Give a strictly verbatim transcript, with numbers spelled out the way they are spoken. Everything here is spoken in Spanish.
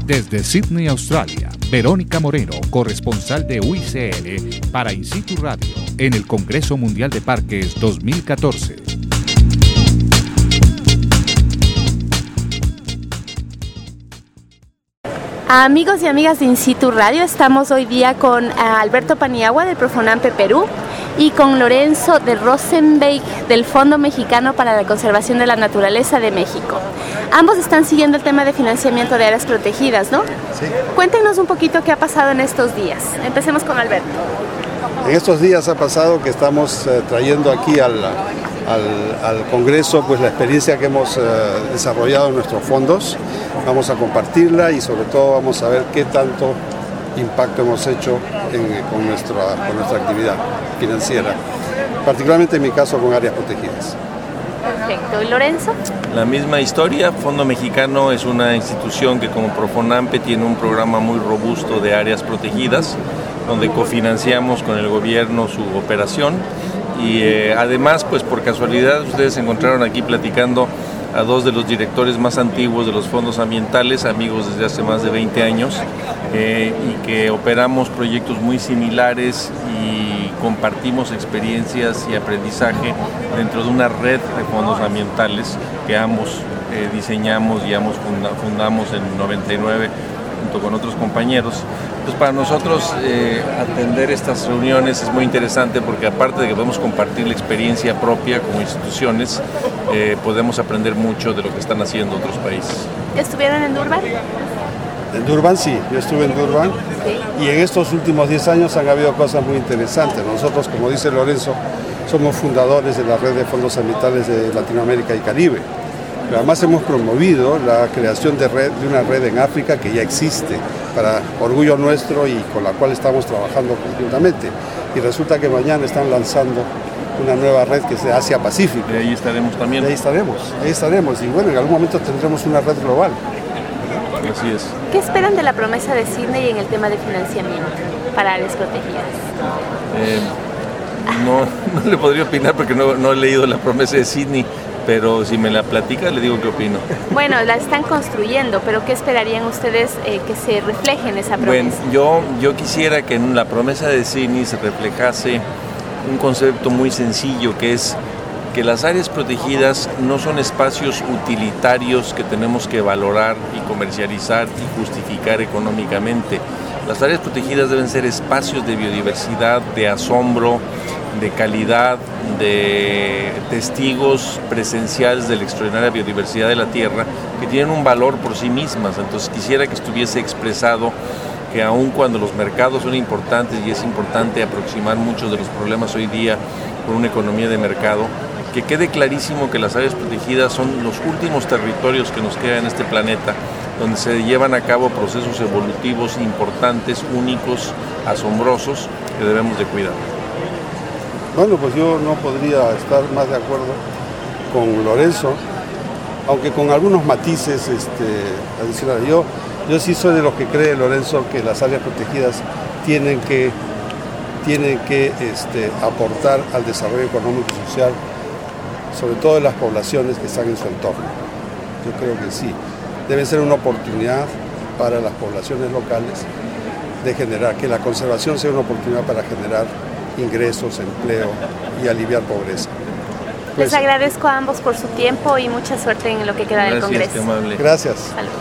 Desde Sydney, Australia, Verónica Moreno, corresponsal de U I C N para In Situ Radio en el Congreso Mundial de Parques dos mil catorce. Amigos y amigas de In Situ Radio, estamos hoy día con uh, Alberto Paniagua del Profonampe Perú y con Lorenzo de Rosenbeek del Fondo Mexicano para la Conservación de la Naturaleza de México. Ambos están siguiendo el tema de financiamiento de áreas protegidas, ¿no? Sí. Cuéntenos un poquito qué ha pasado en estos días. Empecemos con Alberto. En estos días ha pasado que estamos eh, trayendo aquí al, al, al Congreso pues la experiencia que hemos eh, desarrollado en nuestros fondos. Vamos a compartirla y sobre todo vamos a ver qué tanto impacto hemos hecho en, con, nuestra, con nuestra actividad financiera, particularmente en mi caso con áreas protegidas. Perfecto. ¿Y Lorenzo? La misma historia. Fondo Mexicano es una institución que como Profonampe tiene un programa muy robusto de áreas protegidas, donde cofinanciamos con el gobierno su operación y eh, además, pues por casualidad, ustedes se encontraron aquí platicando a dos de los directores más antiguos de los fondos ambientales, amigos desde hace más de veinte años, eh, y que operamos proyectos muy similares y compartimos experiencias y aprendizaje dentro de una red de fondos ambientales que ambos eh, diseñamos y ambos funda, fundamos en noventa y nueve junto con otros compañeros. Entonces, para nosotros eh, atender estas reuniones es muy interesante porque aparte de que podemos compartir la experiencia propia como instituciones, eh, podemos aprender mucho de lo que están haciendo otros países. ¿Estuvieron en Durban? En Durban sí, yo estuve en Durban sí. Y en estos últimos diez años han habido cosas muy interesantes. Nosotros, como dice Lorenzo, somos fundadores de la red de fondos ambientales de Latinoamérica y Caribe. Pero además hemos promovido la creación de, red, de una red en África que ya existe, para orgullo nuestro y con la cual estamos trabajando conjuntamente. Y resulta que mañana están lanzando una nueva red que es de Asia-Pacífico. Y ahí estaremos también. Y ahí estaremos, ahí estaremos. Y bueno, en algún momento tendremos una red global. Así es. ¿Qué esperan de la promesa de Sydney en el tema de financiamiento para áreas protegidas? Eh, no, no le podría opinar porque no, no he leído la promesa de Sydney. Pero si me la platica, le digo qué opino. Bueno, la están construyendo, pero ¿qué esperarían ustedes eh, que se refleje en esa promesa? Bueno, yo, yo quisiera que en la promesa de Sydney se reflejase un concepto muy sencillo, que es que las áreas protegidas no son espacios utilitarios que tenemos que valorar y comercializar y justificar económicamente. Las áreas protegidas deben ser espacios de biodiversidad, de asombro, de calidad, de testigos presenciales de la extraordinaria biodiversidad de la Tierra, que tienen un valor por sí mismas. Entonces quisiera que estuviese expresado que aun cuando los mercados son importantes y es importante aproximar muchos de los problemas hoy día con una economía de mercado, que quede clarísimo que las áreas protegidas son los últimos territorios que nos quedan en este planeta, donde se llevan a cabo procesos evolutivos importantes, únicos, asombrosos, que debemos de cuidar. Bueno, pues yo no podría estar más de acuerdo con Lorenzo, aunque con algunos matices este, adicionales. Yo, yo sí soy de los que cree, Lorenzo, que las áreas protegidas tienen que, tienen que este, aportar al desarrollo económico y social, sobre todo de las poblaciones que están en su entorno. Yo creo que sí. Debe ser una oportunidad para las poblaciones locales de generar, que la conservación sea una oportunidad para generar ingresos, empleo y aliviar pobreza. Les agradezco a ambos por su tiempo y mucha suerte en lo que queda del Congreso. Gracias, qué amable. Gracias. Salud.